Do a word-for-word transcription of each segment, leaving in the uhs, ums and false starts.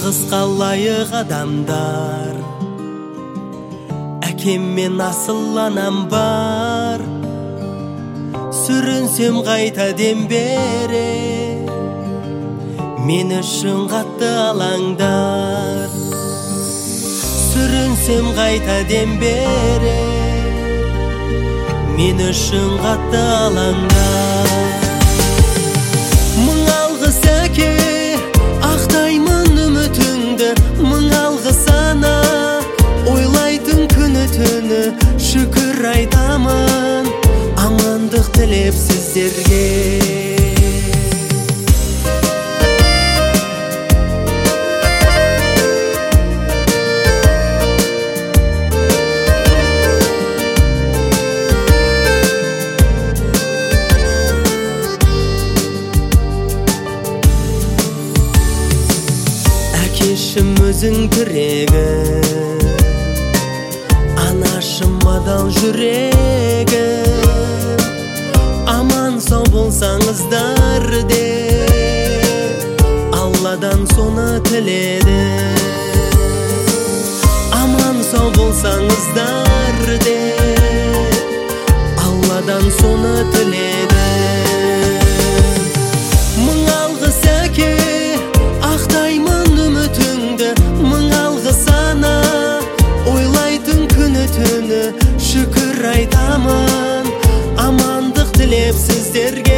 Алғысқа лайық адамдар, әкем мен асыл анам бар. Сүрінсем қайта дем бере, мен үшін қатты алаңдар. Сүрінсем қайта дем бере, мен үшін қатты алаңдар. Мың алғыс әке, ақтаймын үмітіңді, мың алғыс ана, ойлайтын күні түні, шүкір айтамын, амандық тілеп сіздерге. Әкешім өзің тірегі, анашым адал жүрегі. Аман сау болсаңыздар де, Алладан соны тіледі. Аман сау болсаңыздар де, Алладан соны тіледі. Мың алғыс әке, ақтаймын үмітіңді, мың алғыс ана, ойлайтын күні түні, шүкір айтамын, амандық тілеп сіздерге.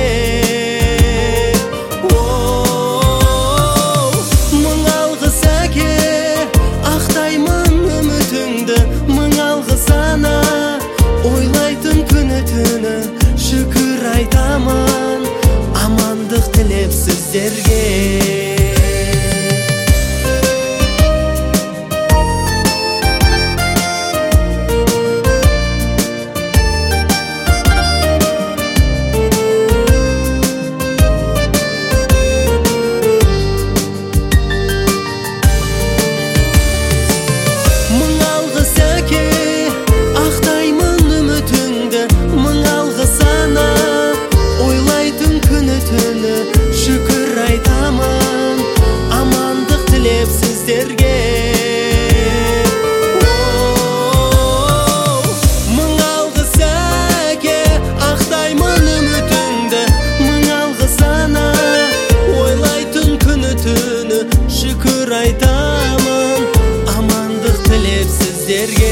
Мың алғыс әке, ақтаймын үмітіңді, мың алғыс ана, ойлайтын күні түні, шүкір айтамын, амандық тілеп сіздерге. Шүкір айтамын, амандық тілеп сіздерге. Мың алғыс әке, ақтаймын үмітіңді, мың алғыс ана, ойлайтын күні түні, шүкір айтамын, амандық тілеп сіздерге.